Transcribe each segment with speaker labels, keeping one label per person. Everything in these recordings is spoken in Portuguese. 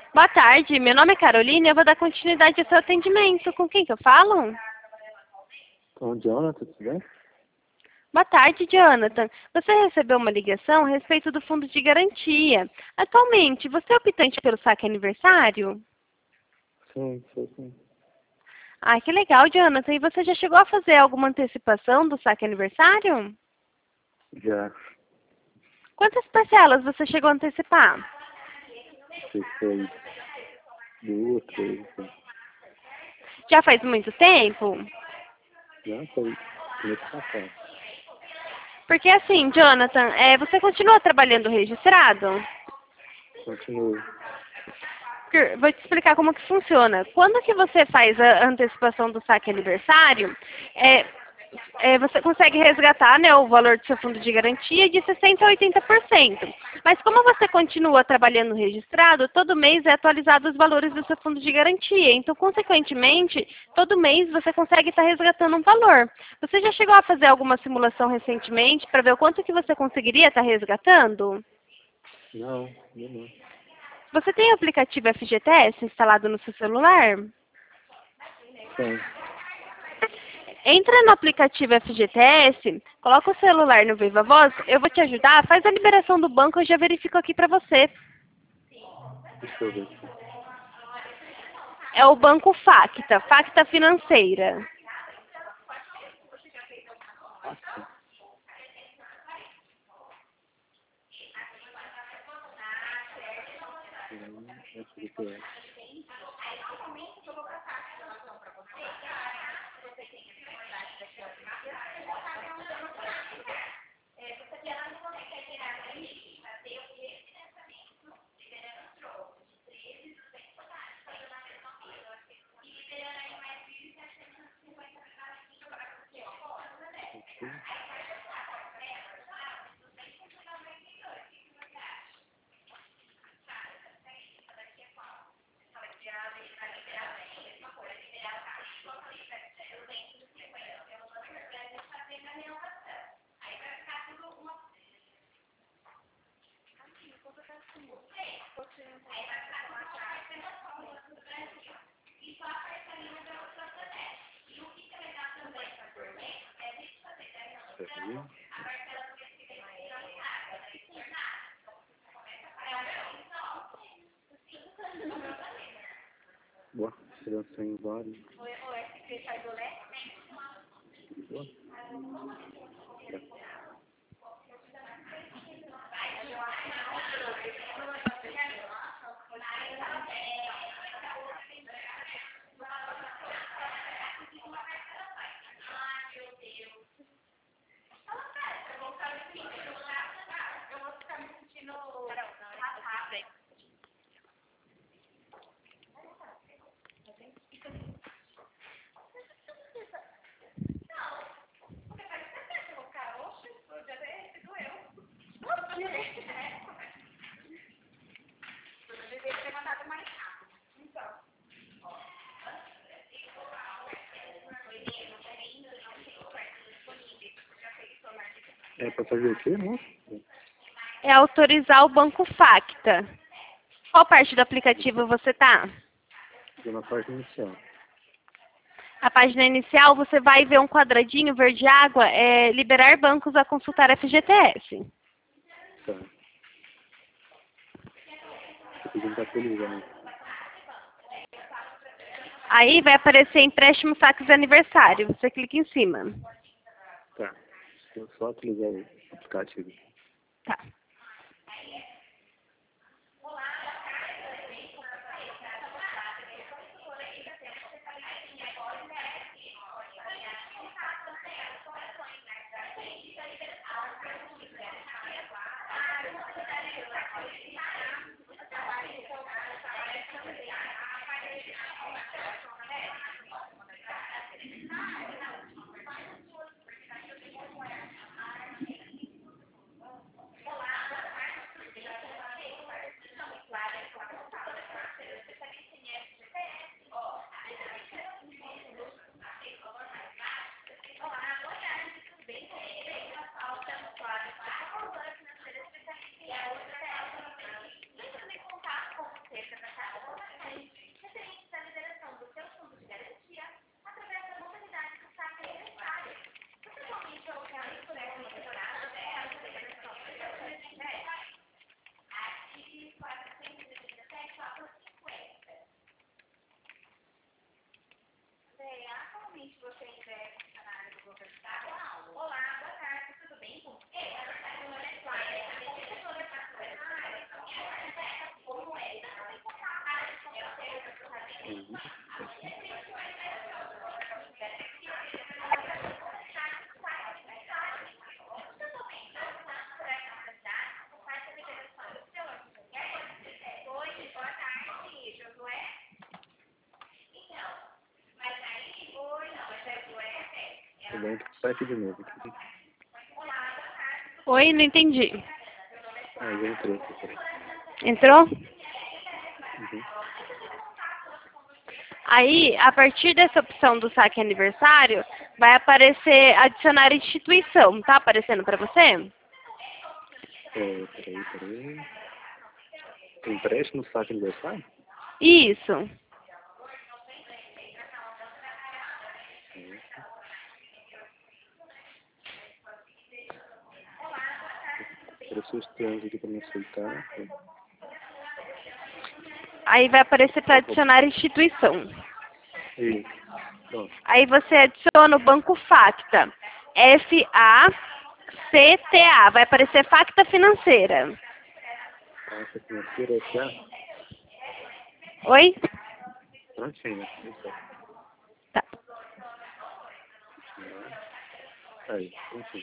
Speaker 1: Boa tarde, meu nome é Carolina e eu vou dar continuidade ao seu atendimento. Com quem que eu falo?
Speaker 2: Com o Jonathan, tudo bem?
Speaker 1: Boa tarde, Jonathan. Você recebeu uma ligação a respeito do fundo de garantia. Atualmente, você é optante pelo saque aniversário?
Speaker 2: Sim, sou sim.
Speaker 1: Ah, que legal, Jonathan. E você já chegou a fazer alguma antecipação do saque aniversário?
Speaker 2: Já,
Speaker 1: Quantas parcelas você chegou a antecipar?
Speaker 2: sei que foi duas, três, assim.
Speaker 1: Já faz muito tempo?
Speaker 2: Já foi mês passado.
Speaker 1: Porque assim, Jonathan, você continua trabalhando registrado?
Speaker 2: Continuo.
Speaker 1: Vou te explicar como que funciona. Quando que você faz a antecipação do saque aniversário, você consegue resgatar, né, o valor do seu fundo de garantia de 60% a 80%. Mas como você continua trabalhando registrado, todo mês é atualizado os valores do seu fundo de garantia. Então, consequentemente, todo mês você consegue estar resgatando um valor. Você já chegou a fazer alguma simulação recentemente para ver o quanto que você conseguiria estar resgatando?
Speaker 2: Não, ainda não.
Speaker 1: Você tem o aplicativo FGTS instalado no seu celular?
Speaker 2: Sim.
Speaker 1: Entra no aplicativo FGTS, coloca o celular no Viva Voz, eu vou te ajudar, faz a liberação do banco, eu já verifico aqui para você.
Speaker 2: Deixa eu ver aqui.
Speaker 1: É o Banco Facta, Facta Financeira.
Speaker 2: FGTS. Peraí. Boa, seleção em vários. Boa. É pra fazer o quê, moço?
Speaker 1: É autorizar o Banco Facta. Qual parte do aplicativo você está?
Speaker 2: Estou na parte inicial.
Speaker 1: A página inicial, você vai ver um quadradinho verde água, liberar bancos a consultar FGTS.
Speaker 2: Tá. Tô pedindo pra atualizar.
Speaker 1: Aí vai aparecer empréstimo saques aniversário. Você clica em cima.
Speaker 2: Tá. Deixa eu só atualizar o aplicativo.
Speaker 1: Tá.
Speaker 2: Tudo bem, vai aqui de novo.
Speaker 1: Oi, não entendi.
Speaker 2: Ah, já entrou aqui, peraí.
Speaker 1: Entrou?
Speaker 2: Uhum.
Speaker 1: Aí, a partir dessa opção do saque aniversário, vai aparecer adicionar instituição. Tá aparecendo para você?
Speaker 2: Peraí. Empréstimo no saque aniversário?
Speaker 1: Isso.
Speaker 2: Apareceu os termos aqui para me aceitar.
Speaker 1: Aí vai aparecer para adicionar instituição.
Speaker 2: Isso. Pronto.
Speaker 1: Aí você adiciona o Banco Facta. FACTA. Vai aparecer Facta Financeira.
Speaker 2: Essa financeira é SA?
Speaker 1: Oi?
Speaker 2: Prontinho, isso.
Speaker 1: Tá.
Speaker 2: Aí, prontinho.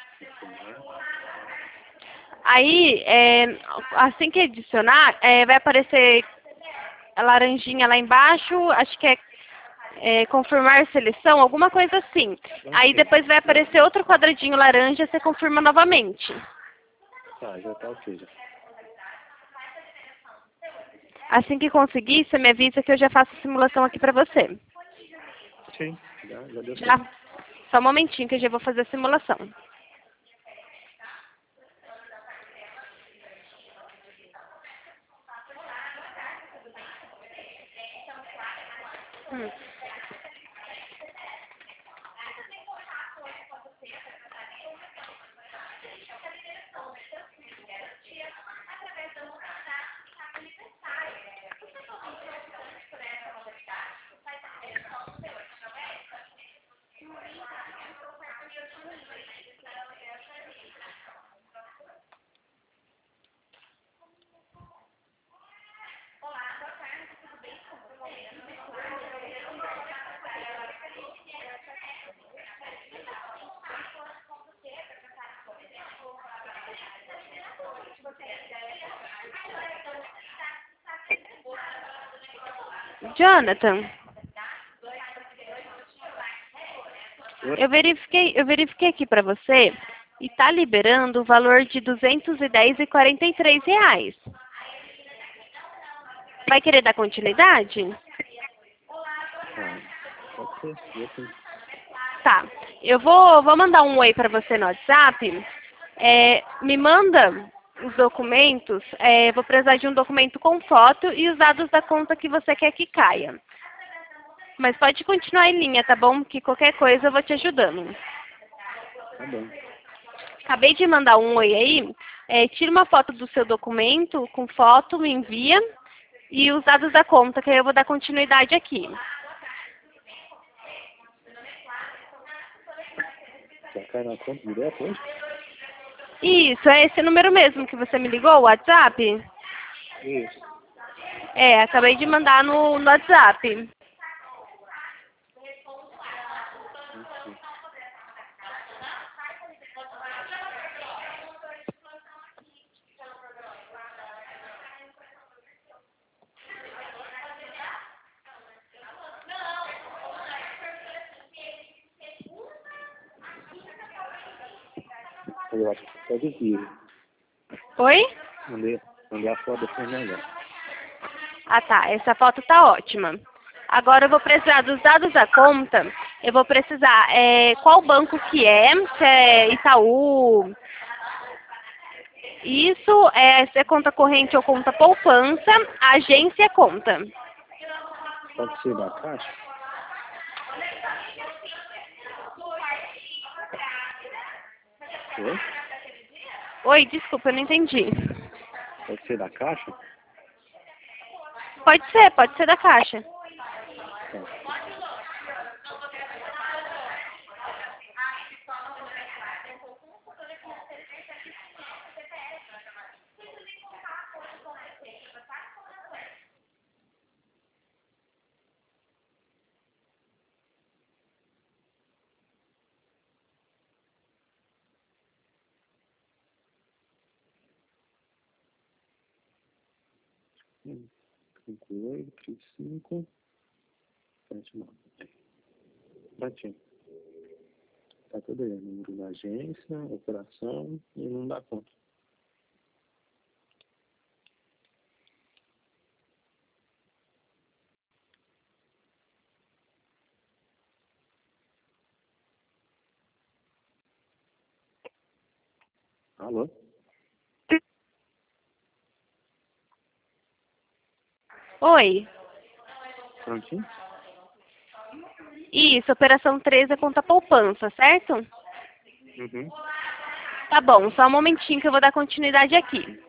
Speaker 1: Aí, assim que adicionar, vai aparecer a laranjinha lá embaixo, acho que é confirmar seleção, alguma coisa assim. Aí depois vai aparecer outro quadradinho laranja, você confirma novamente.
Speaker 2: Tá, já tá ok. Já.
Speaker 1: Assim que conseguir, você me avisa que eu já faço a simulação aqui pra você.
Speaker 2: Sim, já deu certo.
Speaker 1: Já? Só um momentinho que eu já vou fazer a simulação. Jonathan, eu verifiquei aqui pra você e tá liberando o valor de R$ 210,43. Vai querer dar continuidade?
Speaker 2: Pode ser.
Speaker 1: Tá. Eu vou mandar um oi pra você no WhatsApp. Me manda os documentos. Vou precisar de um documento com foto e os dados da conta que você quer que caia. Mas pode continuar em linha, tá bom? Que qualquer coisa eu vou te ajudando.
Speaker 2: Tá bom.
Speaker 1: Acabei de mandar um oi aí. Tira uma foto do seu documento com foto, me envia. E os dados da conta, que aí eu vou dar continuidade aqui.
Speaker 2: Já cai na conta direto hoje?
Speaker 1: Isso, é esse número mesmo que você me ligou, o WhatsApp?
Speaker 2: Isso.
Speaker 1: Acabei de mandar no WhatsApp.
Speaker 2: Eu acho que pode vir.
Speaker 1: Oi?
Speaker 2: Mandei a foto depois melhor.
Speaker 1: Ah, tá. Essa foto tá ótima. Agora eu vou precisar dos dados da conta. Eu vou precisar qual banco que é, se é Itaú. Isso, se é conta corrente ou conta poupança, agência é conta.
Speaker 2: Pode ser da Caixa? Oi?
Speaker 1: Oi, desculpa, eu não entendi.
Speaker 2: Pode ser da Caixa?
Speaker 1: Pode ser da Caixa.
Speaker 2: 58, 35, 79. Prontinho. Tá tudo aí. Número da agência, operação e não dá conta. Alô?
Speaker 1: Oi.
Speaker 2: Prontinho?
Speaker 1: Isso, operação 13 é conta poupança, certo?
Speaker 2: Uhum.
Speaker 1: Tá bom, só um momentinho que eu vou dar continuidade aqui.